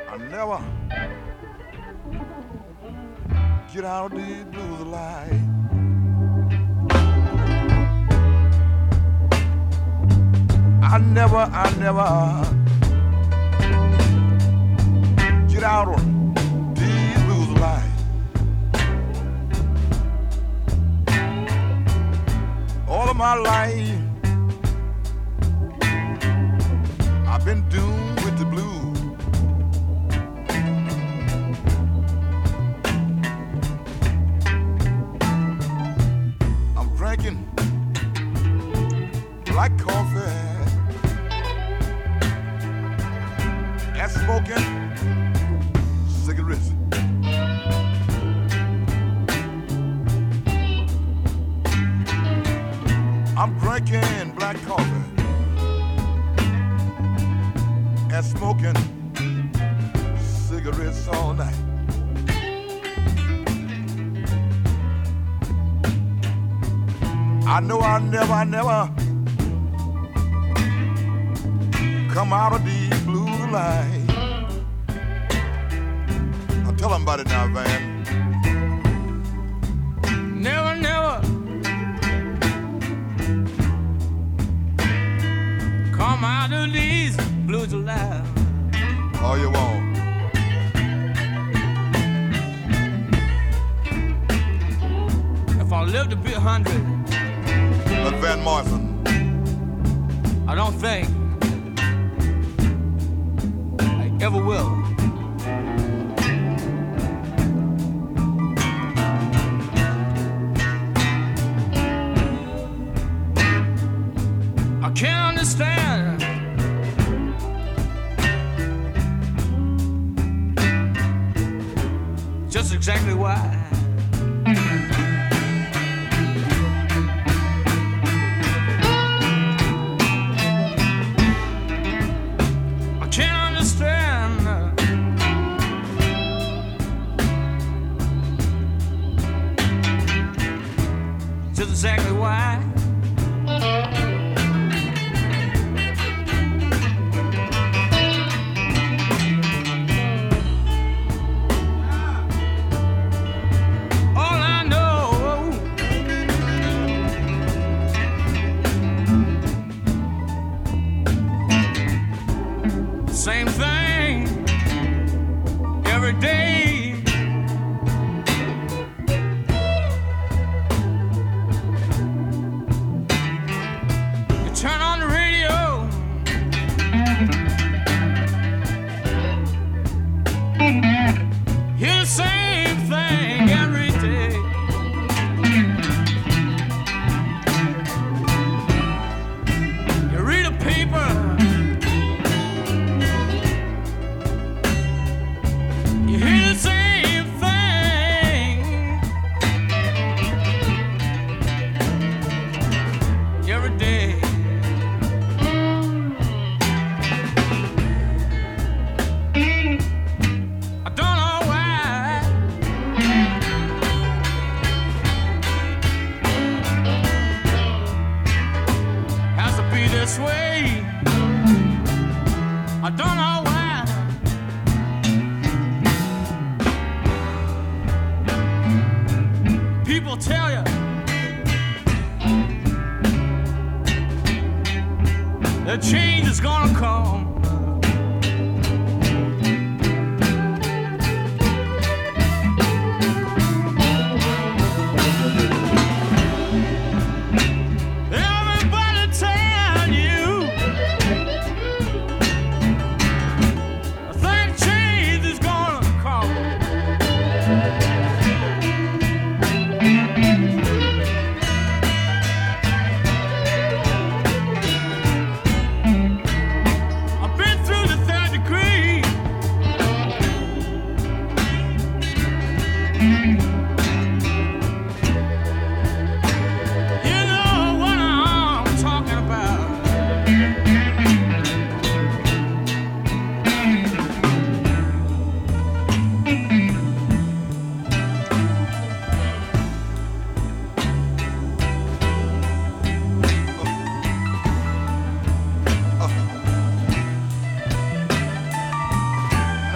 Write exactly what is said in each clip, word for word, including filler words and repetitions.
I never get out of these blues alive. I never, I never get out of these blues alive. All of my life I've been doomed with the blues. I'm drinking black coffee and smoking cigarettes. I'm drinking black coffee and smoking cigarettes all night. I know I never, I never come out of these blue lights. I'll tell them about it now, Van. Never, never come out of these blues alive. All you want. If I live to be a hundred, But Van Morrison, I don't think I ever will. I can't understand just exactly why. I can't understand just exactly why. All I know, same thing every day. You turn on the radio, hear the same thing every day. You read a paper, you hear the same thing every day. I don't know why. Has to be this way. I don't know why. People tell you that change is gonna come. Everybody tell you I think change is gonna come.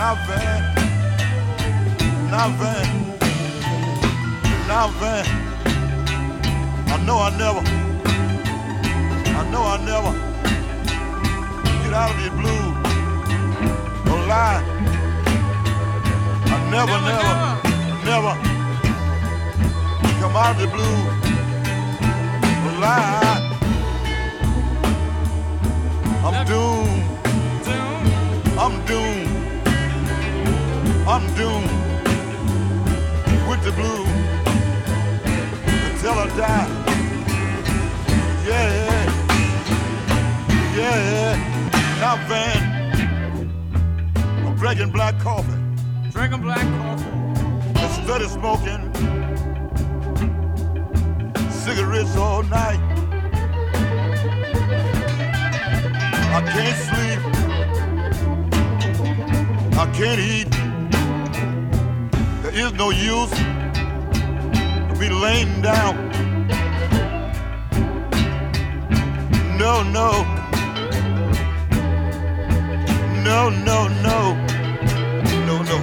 Now Van, now Van, now Van. I know I never, I know I never get out of the blues alive. I never, never, never, never come out of the blues alive. I'm doomed. I'm doomed. I'm doomed with the blues until I die. Yeah, yeah. Now Van, I'm drinking black coffee. Drinking black coffee. And steady smoking cigarettes all night. I can't sleep. I can't eat. There is no use of me laying down. No, no. No, no, no. No, no.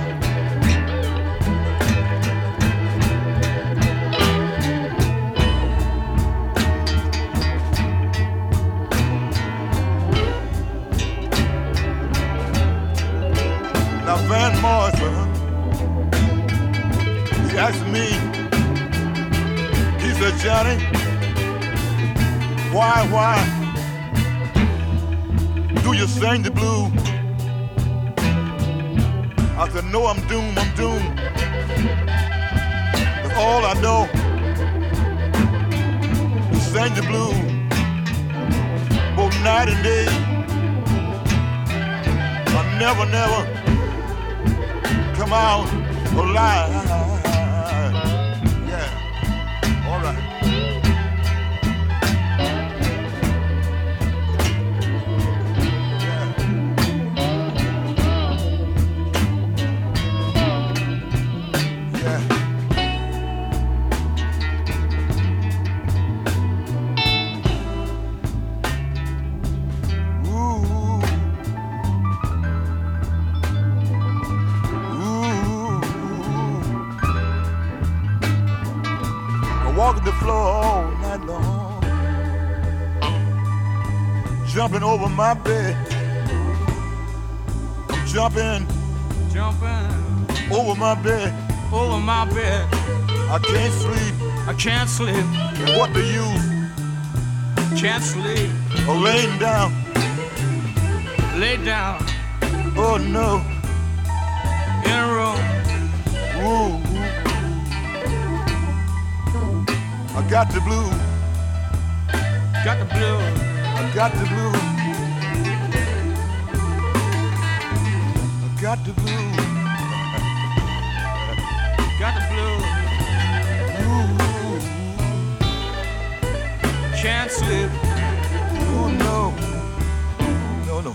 Now Van Morrison, he asked me, he said, Johnny, why, why do you sing the blues? I said, no, I'm doomed, I'm doomed. That's all I know, to sing the blues, both night and day. I never, never come out alive. Yeah, all right. Yeah. Walking the floor all night long, jumping over my bed, jumping, Jumping over my bed. over my bed. I can't sleep. I can't sleep. What the use Can't sleep. of laying down? Lay down Oh no. in a room. Ooh. I got the blues. Got the blues. I got the blues. I got the blues. Got the blues. Ooh. Can't sleep. Oh no. No, no.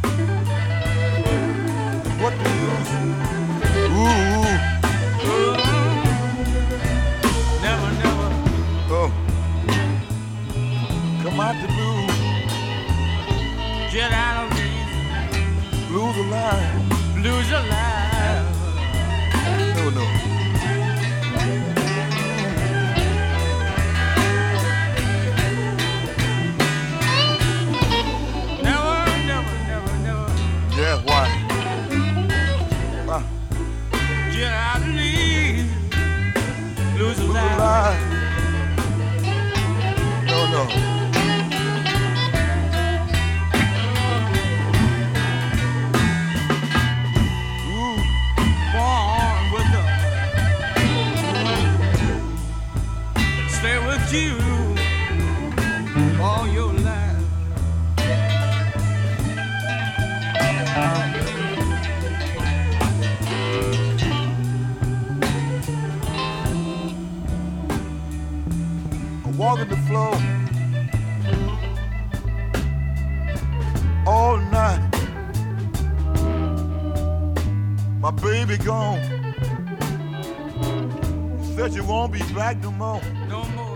What the use? Ooh. Ooh. Never, never. Oh. Come out the blues. Get out of these Blues alive. blues alive. No, no. Never, never, never, never. Yeah, why? Why? Get out of these blues Blues alive. alive. No, no. Ooh. Born with the stay with you all your life. I'm walking the floor all night. My baby gone. Said you won't be back no more. No more.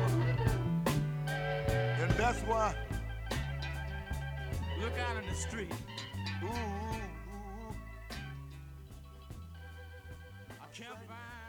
And that's why. Look out in the street. Ooh, ooh, ooh. can't find